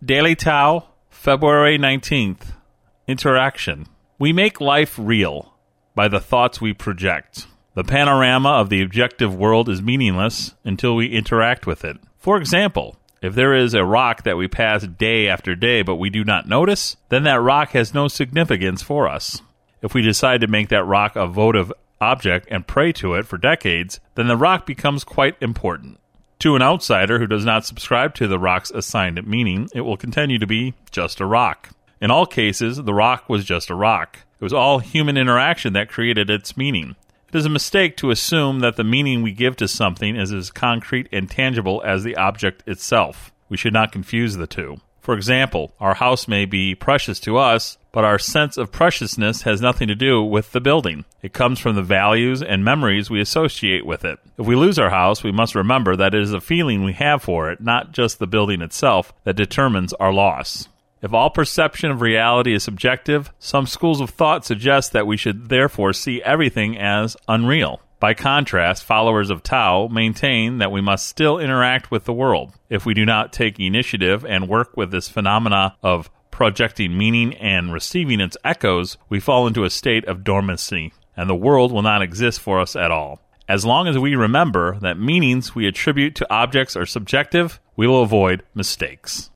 Daily Tao, February 19th. Interaction. We make life real by the thoughts we project. The panorama of the objective world is meaningless until we interact with it. For example, if there is a rock that we pass day after day but we do not notice, then that rock has no significance for us. If we decide to make that rock a votive object and pray to it for decades, then the rock becomes quite important. To an outsider who does not subscribe to the rock's assigned meaning, it will continue to be just a rock. In all cases, the rock was just a rock. It was all human interaction that created its meaning. It is a mistake to assume that the meaning we give to something is as concrete and tangible as the object itself. We should not confuse the two. For example, our house may be precious to us, but our sense of preciousness has nothing to do with the building. It comes from the values and memories we associate with it. If we lose our house, we must remember that it is a feeling we have for it, not just the building itself, that determines our loss. If all perception of reality is subjective, some schools of thought suggest that we should therefore see everything as unreal. By contrast, followers of Tao maintain that we must still interact with the world. If we do not take initiative and work with this phenomena of projecting meaning and receiving its echoes, we fall into a state of dormancy, and the world will not exist for us at all. As long as we remember that meanings we attribute to objects are subjective, we will avoid mistakes.